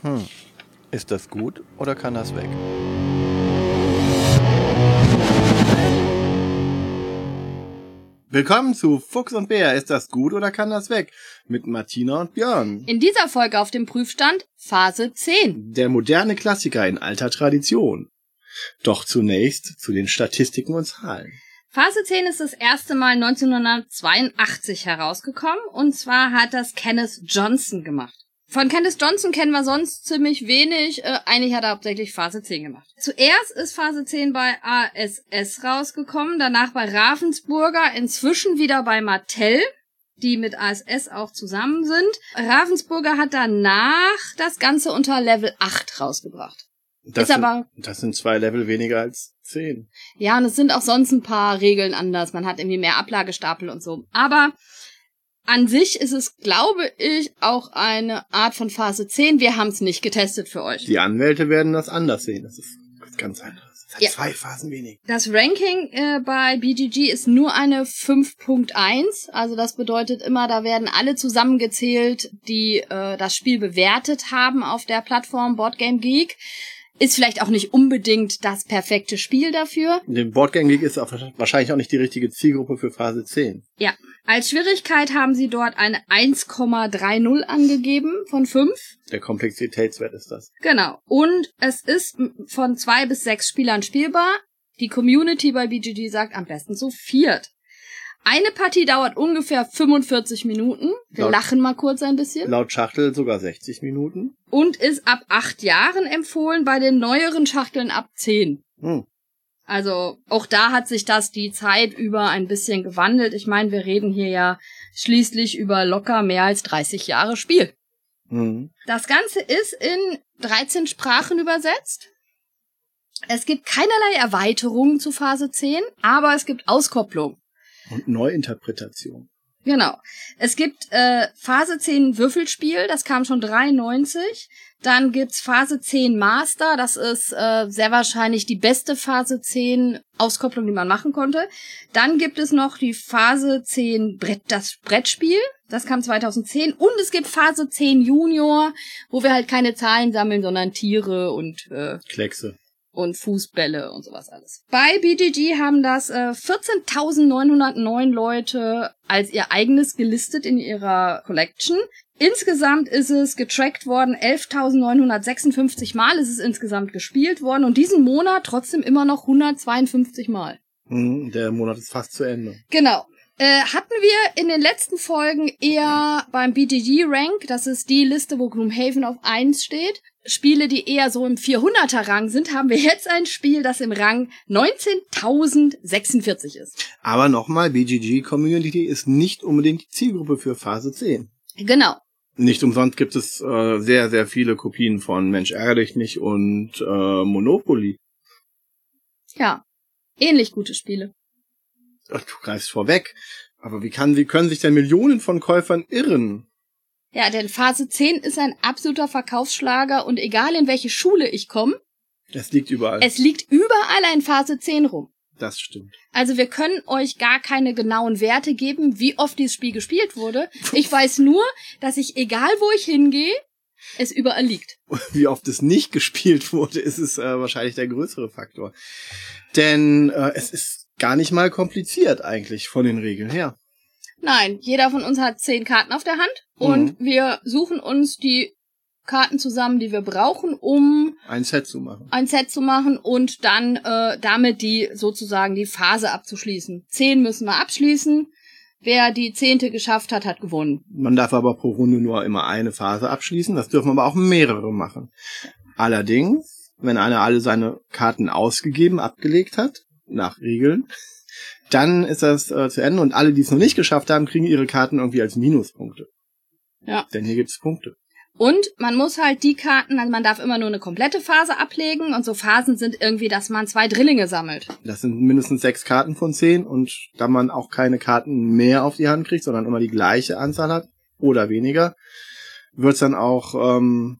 Ist das gut oder kann das weg? Willkommen zu Fuchs und Bär. Ist das gut oder kann das weg? Mit Martina und Björn. In dieser Folge auf dem Prüfstand Phase 10. Der moderne Klassiker in alter Tradition. Doch zunächst zu den Statistiken und Zahlen. Phase 10 ist das erste Mal 1982 herausgekommen, und zwar hat das Kenneth Johnson gemacht. Von Kenneth Johnson kennen wir sonst ziemlich wenig, eigentlich hat er hauptsächlich Phase 10 gemacht. Zuerst ist Phase 10 bei ASS rausgekommen, danach bei Ravensburger, inzwischen wieder bei Mattel, die mit ASS auch zusammen sind. Ravensburger hat danach das Ganze unter Level 8 rausgebracht. Das sind 2 Level weniger als 10. Ja, und es sind auch sonst ein paar Regeln anders. Man hat irgendwie mehr Ablagestapel und so. Aber an sich ist es, glaube ich, auch eine Art von Phase 10. Wir haben es nicht getestet für euch. Die Anwälte werden das anders sehen. Das ist ganz anderes. Es hat Ja. 2 Phasen weniger. Das Ranking bei BGG ist nur eine 5.1. Also das bedeutet immer, da werden alle zusammengezählt, die das Spiel bewertet haben auf der Plattform Boardgame Geek. Ist vielleicht auch nicht unbedingt das perfekte Spiel dafür. Der Boardgame Geek ist wahrscheinlich auch nicht die richtige Zielgruppe für Phase 10. Ja. Als Schwierigkeit haben sie dort eine 1,30 angegeben von 5. Der Komplexitätswert ist das. Genau. Und es ist von 2 bis 6 Spielern spielbar. Die Community bei BGG sagt am besten zu 4. Eine Partie dauert ungefähr 45 Minuten. Wir lachen mal kurz ein bisschen. Laut Schachtel sogar 60 Minuten. Und ist ab 8 Jahren empfohlen, bei den neueren Schachteln ab 10. Also auch da hat sich das die Zeit über ein bisschen gewandelt. Ich meine, wir reden hier ja schließlich über locker mehr als 30 Jahre Spiel. Das Ganze ist in 13 Sprachen übersetzt. Es gibt keinerlei Erweiterungen zu Phase 10, aber es gibt Auskopplung. Und Neuinterpretation. Genau. Es gibt Phase 10 Würfelspiel, das kam schon 93. Dann gibt's Phase 10 Master, das ist sehr wahrscheinlich die beste Phase 10 Auskopplung, die man machen konnte. Dann gibt es noch die Phase 10 das Brettspiel, das kam 2010. Und es gibt Phase 10 Junior, wo wir halt keine Zahlen sammeln, sondern Tiere und Kleckse. Und Fußbälle und sowas alles. Bei BGG haben das 14.909 Leute als ihr eigenes gelistet in ihrer Collection. Insgesamt ist es getrackt worden, 11.956 Mal ist es insgesamt gespielt worden und diesen Monat trotzdem immer noch 152 Mal. Der Monat ist fast zu Ende. Genau. Hatten wir in den letzten Folgen eher beim BGG-Rank, das ist die Liste, wo Gloomhaven auf 1 steht, Spiele, die eher so im 400er-Rang sind, haben wir jetzt ein Spiel, das im Rang 19.046 ist. Aber nochmal, BGG-Community ist nicht unbedingt die Zielgruppe für Phase 10. Genau. Nicht umsonst gibt es sehr, sehr viele Kopien von Mensch ärgere dich nicht und Monopoly. Ja, ähnlich gute Spiele. Du greifst vorweg. Aber wie können sich denn Millionen von Käufern irren? Ja, denn Phase 10 ist ein absoluter Verkaufsschlager und egal in welche Schule ich komme, es liegt überall. Es liegt überall ein Phase 10 rum. Das stimmt. Also wir können euch gar keine genauen Werte geben, wie oft dieses Spiel gespielt wurde. Ich weiß nur, dass ich, egal wo ich hingehe, es überall liegt. Wie oft es nicht gespielt wurde, ist es wahrscheinlich der größere Faktor. Denn es ist gar nicht mal kompliziert eigentlich von den Regeln her. Nein, jeder von uns hat 10 Karten auf der Hand und wir suchen uns die Karten zusammen, die wir brauchen, um ein Set zu machen. Und dann damit sozusagen die Phase abzuschließen. 10 müssen wir abschließen. Wer die 10. geschafft hat, hat gewonnen. Man darf aber pro Runde nur immer eine Phase abschließen. Das dürfen aber auch mehrere machen. Allerdings, wenn einer alle seine Karten abgelegt hat, nach Regeln, dann ist das zu Ende und alle, die es noch nicht geschafft haben, kriegen ihre Karten irgendwie als Minuspunkte. Ja. Denn hier gibt's Punkte. Und man muss halt die Karten, also man darf immer nur eine komplette Phase ablegen und so Phasen sind irgendwie, dass man 2 Drillinge sammelt. Das sind mindestens 6 Karten von 10 und da man auch keine Karten mehr auf die Hand kriegt, sondern immer die gleiche Anzahl hat oder weniger, wird's dann auch,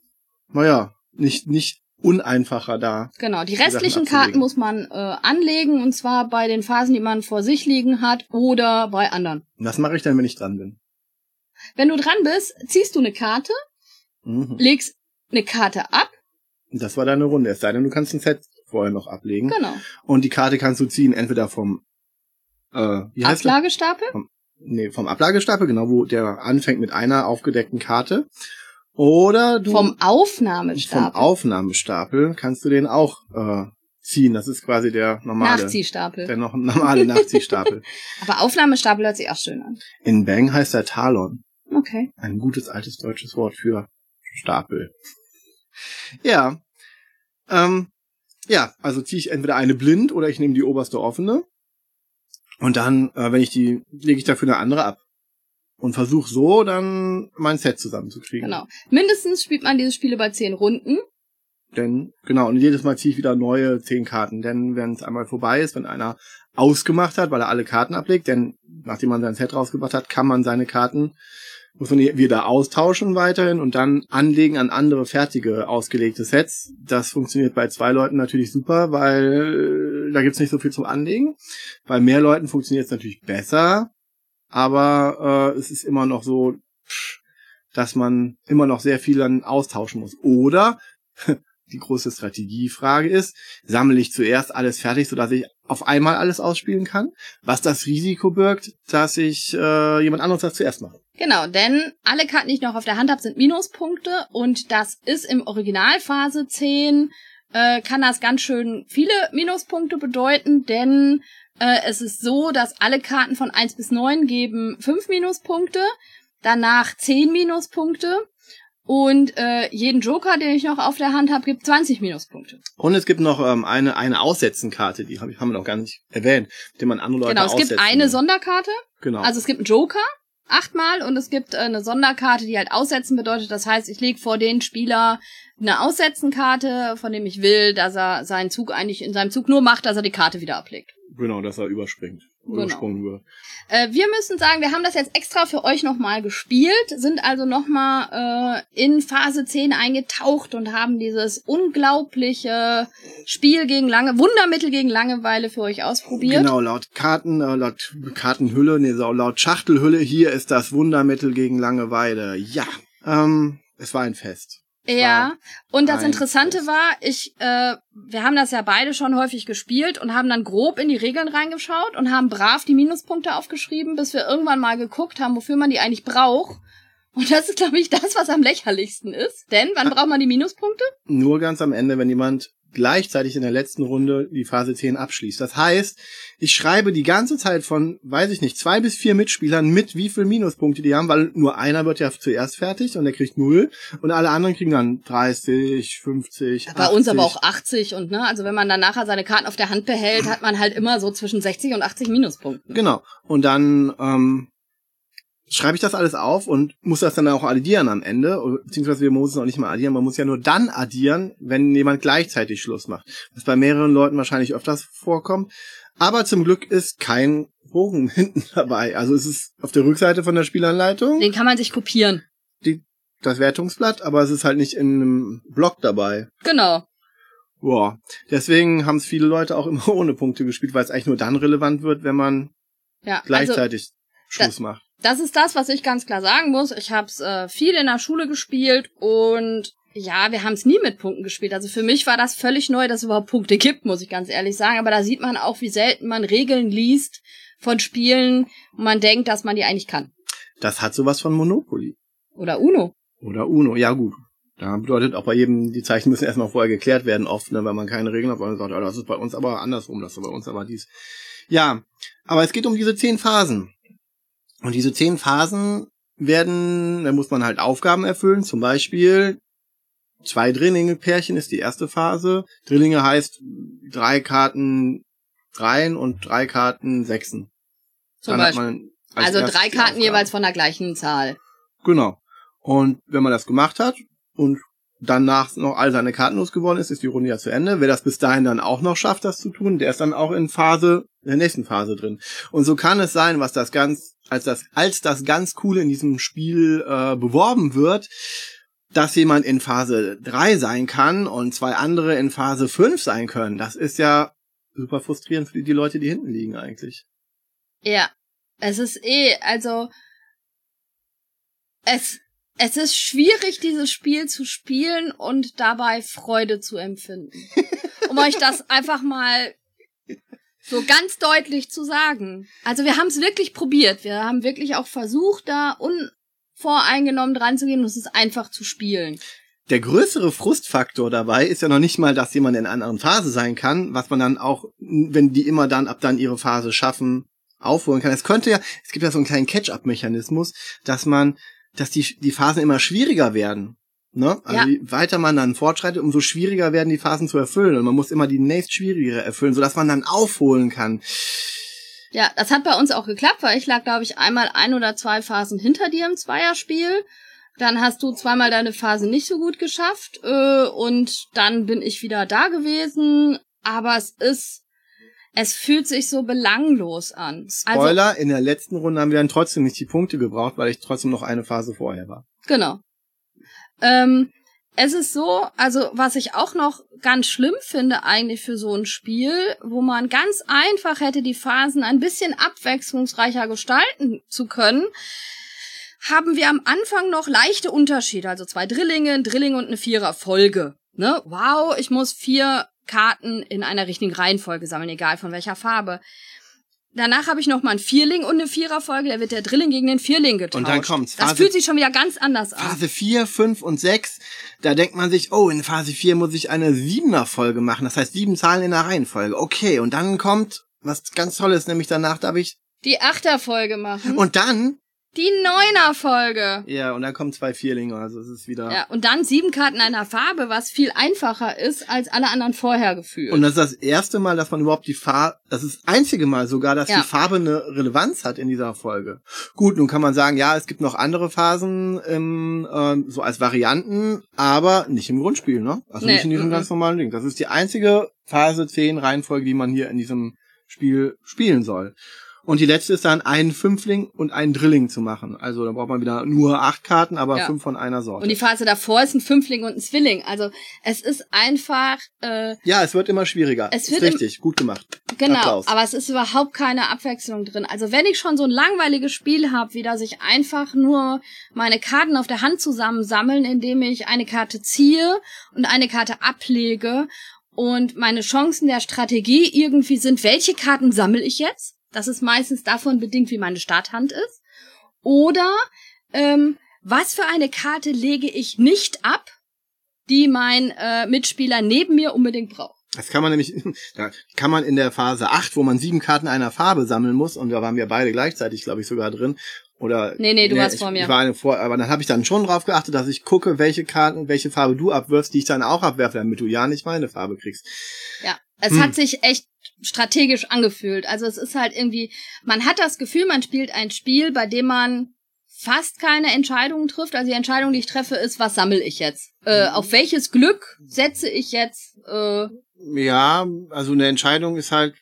nicht uneinfacher da. Genau, die restlichen Karten muss man anlegen und zwar bei den Phasen, die man vor sich liegen hat oder bei anderen. Was mache ich denn, wenn ich dran bin? Wenn du dran bist, ziehst du eine Karte, legst eine Karte ab. Das war deine Runde. Es sei denn, du kannst ein Set vorher noch ablegen. Genau. Und die Karte kannst du ziehen, entweder vom Ablagestapel? Vom Ablagestapel, genau, wo der anfängt mit einer aufgedeckten Karte. Oder du... Vom Aufnahmestapel. Vom Aufnahmestapel kannst du den auch ziehen. Das ist quasi der normale... Nachziehstapel. Der noch normale Nachziehstapel. Aber Aufnahmestapel hört sich auch schön an. In Bang heißt der Talon. Okay. Ein gutes altes deutsches Wort für Stapel. Ja. Also ziehe ich entweder eine blind oder ich nehme die oberste offene. Und dann, lege ich dafür eine andere ab. Und versuche so dann mein Set zusammenzukriegen. Genau. Mindestens spielt man dieses Spiel über 10 Runden. Und jedes Mal ziehe ich wieder neue 10 Karten. Denn wenn es einmal vorbei ist, wenn einer ausgemacht hat, weil er alle Karten ablegt, denn nachdem man sein Set rausgebracht hat, kann man seine Karten, muss man die wieder austauschen weiterhin und dann anlegen an andere fertige, ausgelegte Sets. Das funktioniert bei 2 Leuten natürlich super, weil da gibt's nicht so viel zum Anlegen. Bei mehr Leuten funktioniert es natürlich besser, aber es ist immer noch so, dass man immer noch sehr viel dann austauschen muss. Oder die große Strategiefrage ist, sammle ich zuerst alles fertig, sodass ich auf einmal alles ausspielen kann, was das Risiko birgt, dass ich jemand anderes das zuerst mache. Genau, denn alle Karten, die ich noch auf der Hand habe, sind Minuspunkte und das ist im Originalphase 10, kann das ganz schön viele Minuspunkte bedeuten, denn es ist so, dass alle Karten von 1 bis 9 geben 5 Minuspunkte, danach 10 Minuspunkte und jeden Joker, den ich noch auf der Hand habe, gibt 20 Minuspunkte. Und es gibt noch eine Aussetzenkarte, die haben wir noch gar nicht erwähnt, mit der man andere Leute aussetzen. Genau, es gibt eine Sonderkarte, genau. Also es gibt einen Joker, 8-mal und es gibt eine Sonderkarte, die halt aussetzen bedeutet. Das heißt, ich lege vor den Spieler eine Aussetzenkarte, von dem ich will, dass er seinen Zug eigentlich in seinem Zug nur macht, dass er die Karte wieder ablegt. Genau, dass er übersprungen wird. Wir müssen sagen, wir haben das jetzt extra für euch nochmal gespielt, sind also nochmal in Phase 10 eingetaucht und haben dieses unglaubliche Spiel gegen Wundermittel gegen Langeweile für euch ausprobiert. Genau, laut Schachtelhülle, hier ist das Wundermittel gegen Langeweile. Ja, es war ein Fest. Ja, und das Interessante war, wir haben das ja beide schon häufig gespielt und haben dann grob in die Regeln reingeschaut und haben brav die Minuspunkte aufgeschrieben, bis wir irgendwann mal geguckt haben, wofür man die eigentlich braucht. Und das ist, glaube ich, das, was am lächerlichsten ist. Denn, wann braucht man die Minuspunkte? Nur ganz am Ende, wenn jemand gleichzeitig in der letzten Runde die Phase 10 abschließt. Das heißt, ich schreibe die ganze Zeit von, 2 bis 4 Mitspielern mit, wie viel Minuspunkte die haben, weil nur einer wird ja zuerst fertig und der kriegt 0 und alle anderen kriegen dann 30, 50, 80. Bei uns aber auch 80 und also wenn man dann nachher seine Karten auf der Hand behält, hat man halt immer so zwischen 60 und 80 Minuspunkten. Genau. Und dann schreibe ich das alles auf und muss das dann auch addieren am Ende, beziehungsweise wir müssen es noch nicht mal addieren, man muss ja nur dann addieren, wenn jemand gleichzeitig Schluss macht. Was bei mehreren Leuten wahrscheinlich öfters vorkommt. Aber zum Glück ist kein Bogen hinten dabei. Also es ist auf der Rückseite von der Spielanleitung. Den kann man sich kopieren. Das Wertungsblatt, aber es ist halt nicht in einem Block dabei. Genau. Boah. Deswegen haben es viele Leute auch immer ohne Punkte gespielt, weil es eigentlich nur dann relevant wird, wenn man gleichzeitig Schluss macht. Das ist das, was ich ganz klar sagen muss. Ich habe es viel in der Schule gespielt und ja, wir haben es nie mit Punkten gespielt. Also für mich war das völlig neu, dass es überhaupt Punkte gibt, muss ich ganz ehrlich sagen. Aber da sieht man auch, wie selten man Regeln liest von Spielen und man denkt, dass man die eigentlich kann. Das hat sowas von Monopoly. Oder Uno. Ja gut. Da bedeutet auch bei jedem, die Zeichen müssen erstmal vorher geklärt werden, oft, ne, weil man keine Regeln hat, weil man sagt, das ist bei uns aber andersrum, das ist bei uns aber dies. Ja, aber es geht um diese 10 Phasen. Und diese 10 Phasen da muss man halt Aufgaben erfüllen, zum Beispiel 2 Drillinge-Pärchen ist die erste Phase. Drillinge heißt 3 Karten Dreien und 3 Karten Sechsen. Zum Beispiel. Also 3 Karten jeweils von der gleichen Zahl. Genau. Und wenn man das gemacht hat und danach noch all seine Karten losgeworden ist die Runde ja zu Ende. Wer das bis dahin dann auch noch schafft, das zu tun, der ist dann auch in der nächsten Phase drin. Und so kann es sein, als das ganz Coole in diesem Spiel beworben wird, dass jemand in Phase 3 sein kann und 2 andere in Phase 5 sein können. Das ist ja super frustrierend für die Leute, die hinten liegen eigentlich. Ja, es ist also Es ist schwierig, dieses Spiel zu spielen und dabei Freude zu empfinden. Um euch das einfach mal so ganz deutlich zu sagen. Also wir haben es wirklich probiert. Wir haben wirklich auch versucht, da unvoreingenommen dran zu gehen und es ist einfach zu spielen. Der größere Frustfaktor dabei ist ja noch nicht mal, dass jemand in einer anderen Phase sein kann, was man dann auch, wenn die immer dann ab dann ihre Phase schaffen, aufholen kann. Es gibt ja so einen kleinen Catch-up-Mechanismus, dass die Phasen immer schwieriger werden. Ne? Also je weiter man dann fortschreitet, umso schwieriger werden die Phasen zu erfüllen. Und man muss immer die nächst schwierigere erfüllen, sodass man dann aufholen kann. Ja, das hat bei uns auch geklappt, weil ich lag, glaube ich, einmal 1 oder 2 Phasen hinter dir im Zweierspiel. Dann hast du zweimal deine Phase nicht so gut geschafft und dann bin ich wieder da gewesen. Aber es fühlt sich so belanglos an. Spoiler, also, in der letzten Runde haben wir dann trotzdem nicht die Punkte gebraucht, weil ich trotzdem noch eine Phase vorher war. Genau. Es ist so, also was ich auch noch ganz schlimm finde eigentlich für so ein Spiel, wo man ganz einfach hätte die Phasen ein bisschen abwechslungsreicher gestalten zu können, haben wir am Anfang noch leichte Unterschiede, also 2 Drillinge, ein Drilling und eine Viererfolge. Ne? Wow, ich muss 4 Karten in einer richtigen Reihenfolge sammeln, egal von welcher Farbe. Danach habe ich noch mal ein Vierling und eine Viererfolge, da wird der Drilling gegen den Vierling getauscht. Und dann kommt's. Das fühlt sich schon wieder ganz anders an. Phase 4, 5 und 6, da denkt man sich, oh, in Phase 4 muss ich eine 7er-Folge machen, das heißt 7 Zahlen in der Reihenfolge. Okay, und dann kommt was ganz Tolles, nämlich danach darf ich die 8er-Folge machen. Und dann die 9er-Folge. Ja, und dann kommen 2 Vierlinge, also es ist wieder... Ja, und dann 7 Karten einer Farbe, was viel einfacher ist, als alle anderen vorher gefühlt. Und das ist das erste Mal, dass man überhaupt das ist das einzige Mal sogar, dass die Farbe eine Relevanz hat in dieser Folge. Gut, nun kann man sagen, ja, es gibt noch andere Phasen, so als Varianten, aber nicht im Grundspiel, ne? Also nicht in diesem ganz normalen Ding. Das ist die einzige Phase 10 Reihenfolge, die man hier in diesem Spiel spielen soll. Und die letzte ist dann ein Fünfling und ein Drilling zu machen. Also da braucht man wieder nur 8 Karten, aber 5 von einer Sorte. Und die Phase davor ist ein Fünfling und ein Zwilling. Also es ist einfach... ja, es wird immer schwieriger. Es wird richtig, gut gemacht. Genau, Applaus. Aber es ist überhaupt keine Abwechslung drin. Also wenn ich schon so ein langweiliges Spiel habe, wie dass ich einfach nur meine Karten auf der Hand zusammensammeln, indem ich eine Karte ziehe und eine Karte ablege und meine Chancen der Strategie irgendwie sind, welche Karten sammle ich jetzt? Das ist meistens davon bedingt, wie meine Starthand ist. Oder was für eine Karte lege ich nicht ab, die mein Mitspieler neben mir unbedingt braucht. Das kann man nämlich, da kann man in der Phase 8, wo man 7 Karten einer Farbe sammeln muss, und da waren wir beide gleichzeitig, glaube ich, sogar drin. Oder Nee, du warst vor mir. Ich war aber dann habe ich dann schon drauf geachtet, dass ich gucke, welche Karten, welche Farbe du abwirfst, die ich dann auch abwerfe, damit du ja nicht meine Farbe kriegst. Ja, es hat sich echt strategisch angefühlt. Also es ist halt irgendwie, man hat das Gefühl, man spielt ein Spiel, bei dem man fast keine Entscheidungen trifft. Also die Entscheidung, die ich treffe, ist, was sammle ich jetzt? Auf welches Glück setze ich jetzt? Ja, also eine Entscheidung ist halt,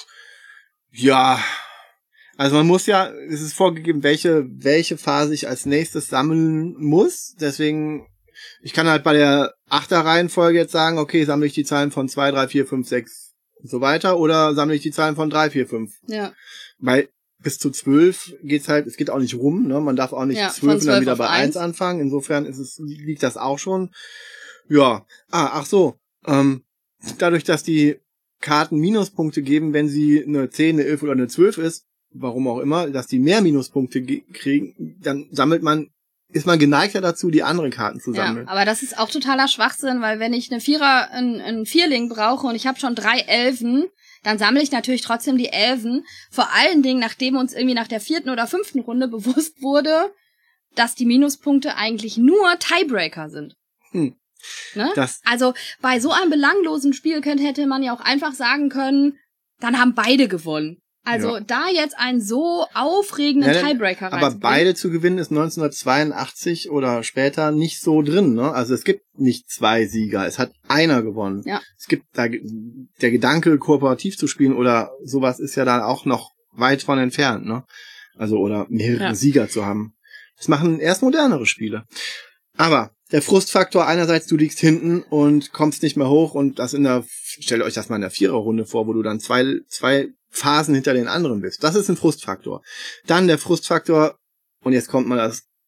also man muss ja, es ist vorgegeben, welche Phase ich als nächstes sammeln muss. Deswegen, ich kann halt bei der 8er-Reihenfolge jetzt sagen, okay, sammle ich die Zahlen von 2, 3, 4, 5, 6 und so weiter, oder sammle ich die Zahlen von 3, 4, 5. Ja. Weil bis zu 12 geht's halt, es geht auch nicht rum, ne? Man darf auch nicht 12 und dann wieder bei 1 anfangen. Insofern liegt das auch schon. Ja. Ach so. Dadurch, dass die Karten Minuspunkte geben, wenn sie eine 10, eine 11 oder eine 12 ist, warum auch immer, dass die mehr Minuspunkte kriegen, dann ist man geneigter dazu, die anderen Karten zu sammeln. Ja, aber das ist auch totaler Schwachsinn, weil wenn ich einen Vierling brauche und ich habe schon 3 Elfen, dann sammle ich natürlich trotzdem die Elfen. Vor allen Dingen, nachdem uns irgendwie nach der 4. oder 5. Runde bewusst wurde, dass die Minuspunkte eigentlich nur Tiebreaker sind. Ne? Also bei so einem belanglosen Spiel hätte man ja auch einfach sagen können, dann haben beide gewonnen. Also da jetzt einen so aufregenden Tiebreaker reinzubringen. Aber beide zu gewinnen ist 1982 oder später nicht so drin, ne? Also es gibt nicht 2 Sieger, es hat einer gewonnen. Ja. Es gibt da der Gedanke, kooperativ zu spielen oder sowas ist ja da auch noch weit von entfernt, ne? Also oder mehrere Sieger zu haben. Das machen erst modernere Spiele. Aber der Frustfaktor einerseits, du liegst hinten und kommst nicht mehr hoch und stellt euch das mal in der 4er-Runde vor, wo du dann zwei Phasen hinter den anderen bist. Das ist ein Frustfaktor. Dann der Frustfaktor, und jetzt kommt mal das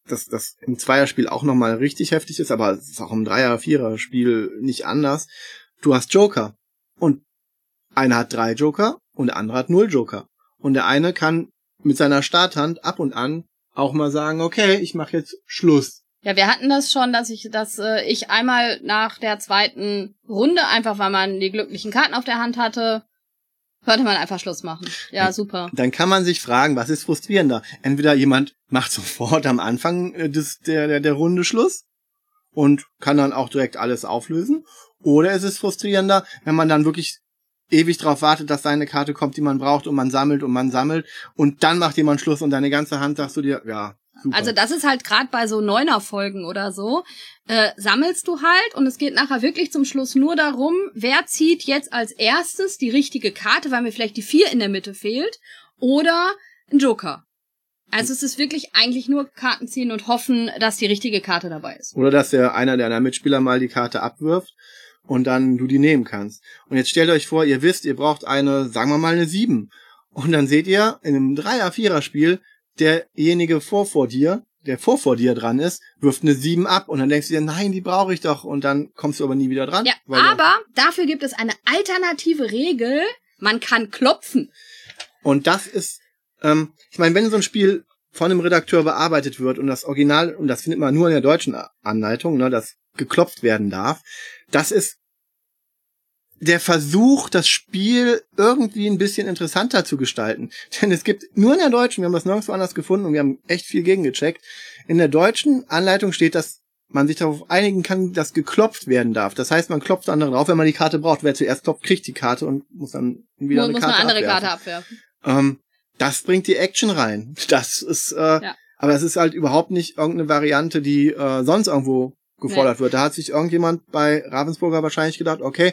das im Zweierspiel auch nochmal richtig heftig ist, aber es ist auch im Dreier-, Vierer-Spiel nicht anders. Du hast Joker. Und einer hat 3 Joker und der andere hat 0 Joker. Und der eine kann mit seiner Starthand ab und an auch mal sagen, okay, ich mache jetzt Schluss. Ja, wir hatten das schon, dass ich einmal nach der zweiten Runde, einfach weil man die glücklichen Karten auf der Hand hatte, sollte man einfach Schluss machen. Ja, super. Dann kann man sich fragen, was ist frustrierender? Entweder jemand macht sofort am Anfang der Runde Schluss und kann dann auch direkt alles auflösen. Oder es ist frustrierender, wenn man dann wirklich ewig drauf wartet, dass seine Karte kommt, die man braucht, und man sammelt und dann macht jemand Schluss und deine ganze Hand sagst du dir, ja, super. Also das ist halt gerade bei so 9er-Folgen oder so, sammelst du halt und es geht nachher wirklich zum Schluss nur darum, wer zieht jetzt als erstes die richtige Karte, weil mir vielleicht die 4 in der Mitte fehlt, oder ein Joker. Also es ist wirklich eigentlich nur Karten ziehen und hoffen, dass die richtige Karte dabei ist. Oder dass einer deiner Mitspieler mal die Karte abwirft und dann du die nehmen kannst. Und jetzt stellt euch vor, ihr wisst, ihr braucht sagen wir mal eine 7. Und dann seht ihr in einem 3er-, 4er-Spiel, derjenige vor dir, der vor dir dran ist, wirft eine 7 ab und dann denkst du dir, nein, die brauche ich doch, und dann kommst du aber nie wieder dran. Ja, aber dafür gibt es eine alternative Regel, man kann klopfen. Und das ist, ich meine, wenn so ein Spiel von einem Redakteur bearbeitet wird und das Original, und das findet man nur in der deutschen Anleitung, ne, das geklopft werden darf, das ist der Versuch, das Spiel irgendwie ein bisschen interessanter zu gestalten. Denn es gibt nur in der deutschen, wir haben das nirgendwo anders gefunden und wir haben echt viel gegengecheckt, in der deutschen Anleitung steht, dass man sich darauf einigen kann, dass geklopft werden darf. Das heißt, man klopft andere drauf, wenn man die Karte braucht. Wer zuerst klopft, kriegt die Karte und muss dann wieder eine andere Karte abwerfen. Das bringt die Action rein. Das ist, aber es ist halt überhaupt nicht irgendeine Variante, die sonst irgendwo gefordert wird. Da hat sich irgendjemand bei Ravensburger wahrscheinlich gedacht, okay,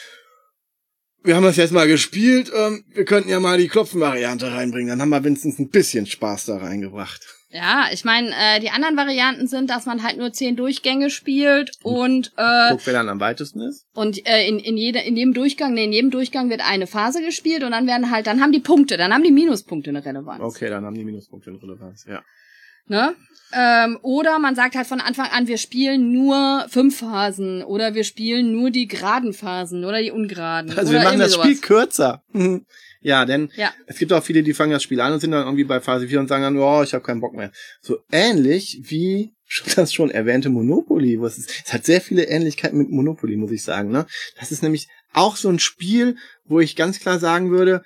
wir haben das jetzt mal gespielt, wir könnten ja mal die Klopfen-Variante reinbringen. Dann haben wir wenigstens ein bisschen Spaß da reingebracht. Ja, ich meine, die anderen Varianten sind, dass man halt nur 10 Durchgänge spielt und guck, wer dann am weitesten ist. Und in jedem Durchgang wird eine Phase gespielt und dann haben die Punkte, dann haben die Minuspunkte eine Relevanz. Okay, dann haben die Minuspunkte eine Relevanz, ja. Ne? Oder man sagt halt von Anfang an, wir spielen nur 5 Phasen oder wir spielen nur die geraden Phasen oder die ungeraden. Also oder wir machen das Spiel kürzer. Ja, denn es gibt auch viele, die fangen das Spiel an und sind dann irgendwie bei Phase 4 und sagen dann, oh, ich habe keinen Bock mehr. So ähnlich wie das schon erwähnte Monopoly. Es hat sehr viele Ähnlichkeiten mit Monopoly, muss ich sagen. Ne? Das ist nämlich auch so ein Spiel, wo ich ganz klar sagen würde,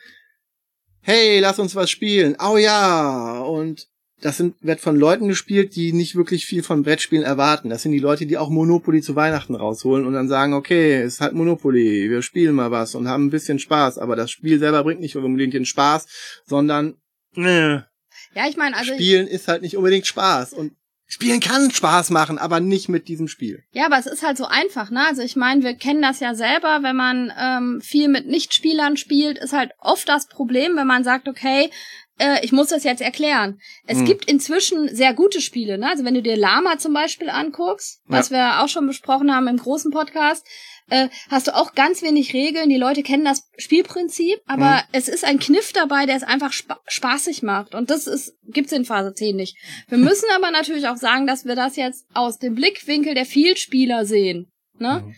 hey, lass uns was spielen. Oh ja, und das wird von Leuten gespielt, die nicht wirklich viel von Brettspielen erwarten. Das sind die Leute, die auch Monopoly zu Weihnachten rausholen und dann sagen, okay, es ist halt Monopoly, wir spielen mal was und haben ein bisschen Spaß, aber das Spiel selber bringt nicht unbedingt den Spaß, sondern ja, ich meine, also Spielen ist halt nicht unbedingt Spaß und Spielen kann Spaß machen, aber nicht mit diesem Spiel. Ja, aber es ist halt so einfach, ne? Also ich meine, wir kennen das ja selber, wenn man viel mit Nichtspielern spielt, ist halt oft das Problem, wenn man sagt, okay, ich muss das jetzt erklären. Es gibt inzwischen sehr gute Spiele, ne? Also wenn du dir Lama zum Beispiel anguckst, was wir auch schon besprochen haben im großen Podcast, hast du auch ganz wenig Regeln. Die Leute kennen das Spielprinzip, aber es ist ein Kniff dabei, der es einfach spaßig macht. Und das gibt's in Phase 10 nicht. Wir müssen aber natürlich auch sagen, dass wir das jetzt aus dem Blickwinkel der Vielspieler sehen, ne?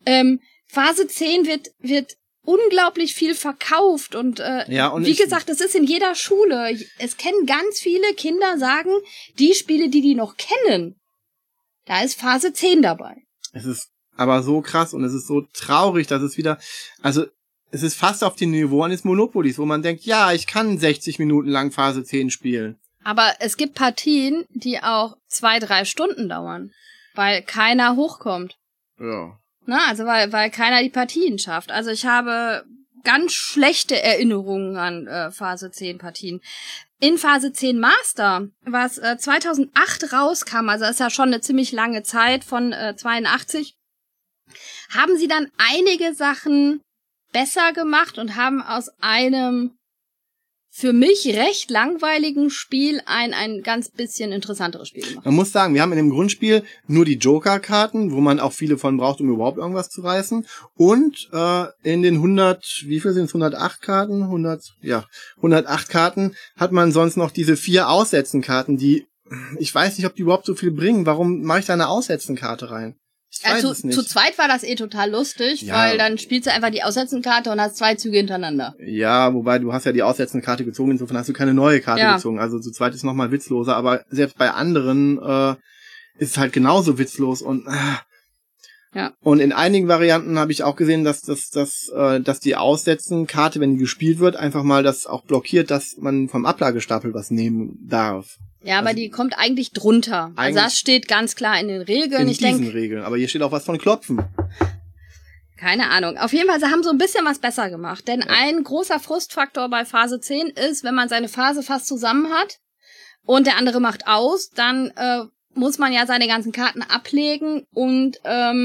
Phase 10 wird unglaublich viel verkauft und wie gesagt, das ist in jeder Schule. Es kennen ganz viele Kinder sagen, die Spiele, die noch kennen, da ist Phase 10 dabei. Es ist aber so krass und es ist so traurig, dass es wieder, also es ist fast auf dem Niveau eines Monopolies, wo man denkt, ja, ich kann 60 Minuten lang Phase 10 spielen. Aber es gibt Partien, die auch 2-3 Stunden dauern, weil keiner hochkommt. Ja. Na, also weil keiner die Partien schafft. Also ich habe ganz schlechte Erinnerungen an Phase 10 Partien. In Phase 10 Master, was 2008 rauskam, also das ist ja schon eine ziemlich lange Zeit von 82, haben sie dann einige Sachen besser gemacht und haben aus einem für mich recht langweiligen Spiel ein ganz bisschen interessanteres Spiel gemacht. Man muss sagen, wir haben in dem Grundspiel nur die Joker-Karten, wo man auch viele von braucht, um überhaupt irgendwas zu reißen. Und in den 108 Karten? 108 Karten hat man sonst noch diese 4 Aussetzenkarten, die ich weiß nicht, ob die überhaupt so viel bringen. Warum mache ich da eine Aussetzenkarte rein? Ich weiß es nicht. Zu zweit war das total lustig, weil dann spielst du einfach die Aussetzenkarte und hast 2 Züge hintereinander. Ja, wobei du hast ja die Aussetzenkarte gezogen, insofern hast du keine neue Karte gezogen. Also zu zweit ist nochmal witzloser, aber selbst bei anderen ist es halt genauso witzlos und Und in einigen Varianten habe ich auch gesehen, dass die Aussetzenkarte, wenn die gespielt wird, einfach mal das auch blockiert, dass man vom Ablagestapel was nehmen darf. Ja, aber die kommt eigentlich drunter. Also das steht ganz klar in den Regeln. In diesen Regeln. Aber hier steht auch was von Klopfen. Keine Ahnung. Auf jeden Fall, sie haben so ein bisschen was besser gemacht. Denn ein großer Frustfaktor bei Phase 10 ist, wenn man seine Phase fast zusammen hat und der andere macht aus, dann muss man ja seine ganzen Karten ablegen und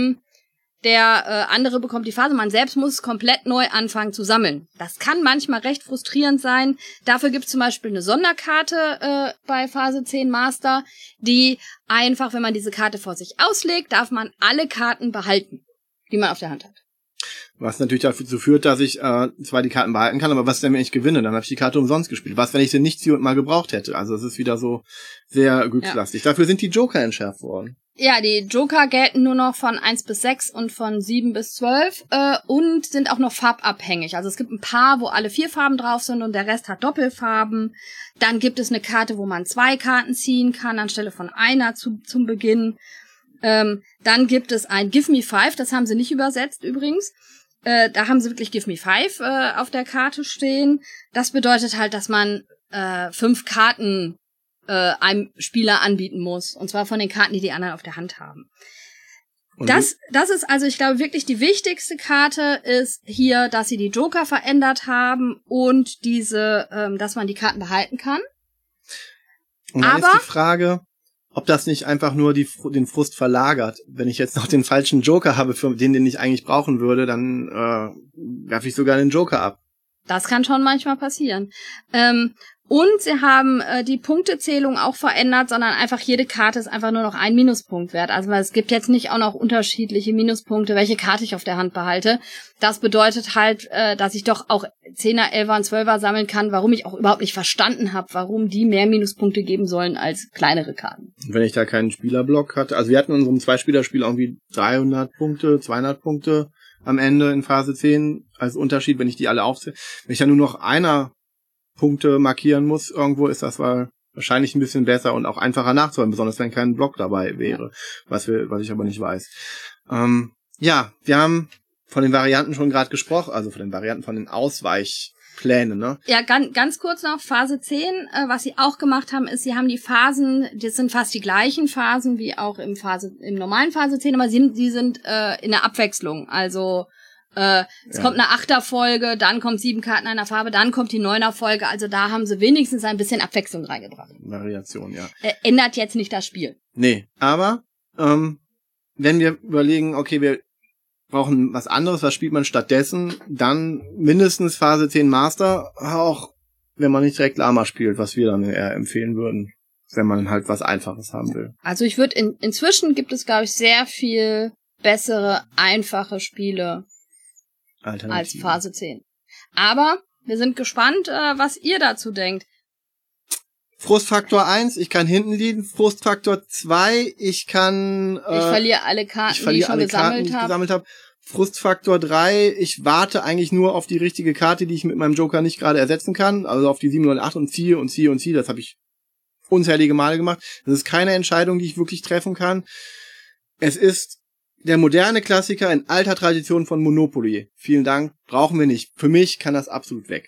der andere bekommt die Phase. Man selbst muss komplett neu anfangen zu sammeln. Das kann manchmal recht frustrierend sein. Dafür gibt es zum Beispiel eine Sonderkarte bei Phase 10 Master, die einfach, wenn man diese Karte vor sich auslegt, darf man alle Karten behalten, die man auf der Hand hat. Was natürlich dazu führt, dass ich zwar die Karten behalten kann, aber was denn, wenn ich gewinne? Dann habe ich die Karte umsonst gespielt. Was, wenn ich sie nicht ziehe und mal gebraucht hätte? Also es ist wieder so sehr glückslastig. Dafür sind die Joker entschärft worden. Ja, die Joker gelten nur noch von 1 bis 6 und von 7 bis 12 und sind auch noch farbabhängig. Also es gibt ein paar, wo alle 4 Farben drauf sind und der Rest hat Doppelfarben. Dann gibt es eine Karte, wo man 2 Karten ziehen kann, anstelle von einer zum Beginn. Dann gibt es ein Give Me 5, das haben sie nicht übersetzt übrigens. Da haben sie wirklich Give Me 5 auf der Karte stehen. Das bedeutet halt, dass man 5 Karten einem Spieler anbieten muss. Und zwar von den Karten, die anderen auf der Hand haben. Das ist also, ich glaube, wirklich die wichtigste Karte ist hier, dass sie die Joker verändert haben und dass man die Karten behalten kann. Und dann ist die Frage, ob das nicht einfach nur den Frust verlagert. Wenn ich jetzt noch den falschen Joker habe, für den ich eigentlich brauchen würde, dann werfe ich sogar den Joker ab. Das kann schon manchmal passieren. Und sie haben die Punktezählung auch verändert, sondern einfach jede Karte ist einfach nur noch ein Minuspunkt wert. Also es gibt jetzt nicht auch noch unterschiedliche Minuspunkte, welche Karte ich auf der Hand behalte. Das bedeutet halt, dass ich doch auch 10er, 11er und 12er sammeln kann, warum ich auch überhaupt nicht verstanden habe, warum die mehr Minuspunkte geben sollen als kleinere Karten. Wenn ich da keinen Spielerblock hatte, also wir hatten in unserem 2-Spieler-Spiel irgendwie 300 Punkte, 200 Punkte am Ende in Phase 10 als Unterschied, wenn ich die alle aufzähle. Wenn ich ja nur noch einer Punkte markieren muss, irgendwo ist das wahrscheinlich ein bisschen besser und auch einfacher nachzuholen, besonders wenn kein Block dabei wäre, was ich aber nicht weiß. Wir haben von den Varianten schon gerade gesprochen, also von den Varianten von den Ausweichplänen, ne? Ja, ganz kurz noch, Phase 10, was sie auch gemacht haben, ist, sie haben die Phasen, das sind fast die gleichen Phasen wie auch im normalen Phase 10, aber sie sind in der Abwechslung, also es kommt eine 8er-Folge, dann kommt 7 Karten einer Farbe, dann kommt die 9er-Folge. Also da haben sie wenigstens ein bisschen Abwechslung reingebracht. Variation, ja. Ändert jetzt nicht das Spiel. Nee, aber wenn wir überlegen, okay, wir brauchen was anderes, was spielt man stattdessen, dann mindestens Phase 10 Master, auch wenn man nicht direkt Lama spielt, was wir dann eher empfehlen würden, wenn man halt was Einfaches haben will. Also ich würde inzwischen gibt es, glaube ich, sehr viel bessere, einfache Spiele als Phase 10. Aber wir sind gespannt, was ihr dazu denkt. Frustfaktor 1, ich kann hinten liegen. Frustfaktor 2, ich verliere alle Karten, die ich schon gesammelt habe. Frustfaktor 3, ich warte eigentlich nur auf die richtige Karte, die ich mit meinem Joker nicht gerade ersetzen kann. Also auf die 7 oder 8 und ziehe. Das habe ich unzählige Male gemacht. Das ist keine Entscheidung, die ich wirklich treffen kann. Es ist der moderne Klassiker in alter Tradition von Monopoly. Vielen Dank, brauchen wir nicht. Für mich kann das absolut weg.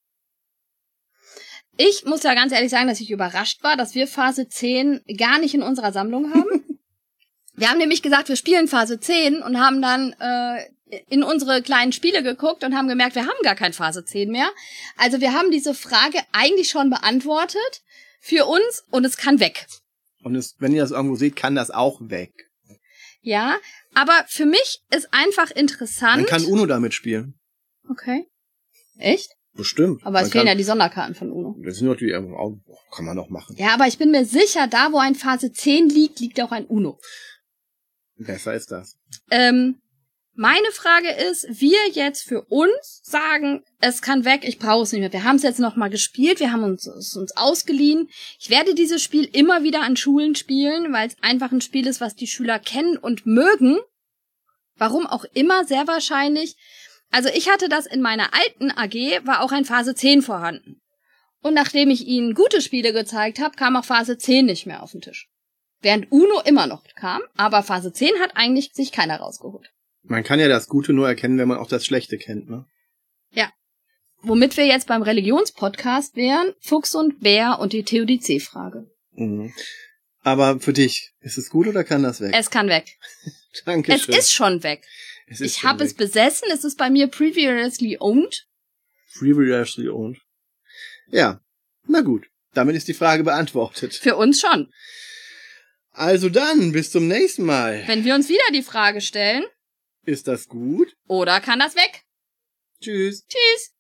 Ich muss ja ganz ehrlich sagen, dass ich überrascht war, dass wir Phase 10 gar nicht in unserer Sammlung haben. Wir haben nämlich gesagt, wir spielen Phase 10 und haben dann in unsere kleinen Spiele geguckt und haben gemerkt, wir haben gar kein Phase 10 mehr. Also wir haben diese Frage eigentlich schon beantwortet für uns und es kann weg. Und wenn ihr das irgendwo seht, kann das auch weg. Ja, aber für mich ist einfach interessant. Man kann Uno damit spielen. Okay. Echt? Bestimmt. Aber es fehlen ja die Sonderkarten von Uno. Das sind natürlich kann man noch machen. Ja, aber ich bin mir sicher, da wo ein Phase 10 liegt auch ein Uno. Besser ist das. Meine Frage ist, wir jetzt für uns sagen, es kann weg, ich brauche es nicht mehr. Wir haben es jetzt noch mal gespielt, wir haben uns ausgeliehen. Ich werde dieses Spiel immer wieder an Schulen spielen, weil es einfach ein Spiel ist, was die Schüler kennen und mögen. Warum auch immer, sehr wahrscheinlich. Also ich hatte das in meiner alten AG, war auch ein Phase 10 vorhanden. Und nachdem ich ihnen gute Spiele gezeigt habe, kam auch Phase 10 nicht mehr auf den Tisch. Während Uno immer noch kam, aber Phase 10 hat eigentlich sich keiner rausgeholt. Man kann ja das Gute nur erkennen, wenn man auch das Schlechte kennt, ne? Ja. Womit wir jetzt beim Religionspodcast wären, Fuchs und Bär und die Theodizee-Frage. Mhm. Aber für dich, ist es gut oder kann das weg? Es kann weg. Dankeschön. Es ist schon weg. Ich habe es besessen, es ist bei mir previously owned. Previously owned. Ja, na gut. Damit ist die Frage beantwortet. Für uns schon. Also dann, bis zum nächsten Mal. Wenn wir uns wieder die Frage stellen, ist das gut? Oder kann das weg? Tschüss. Tschüss.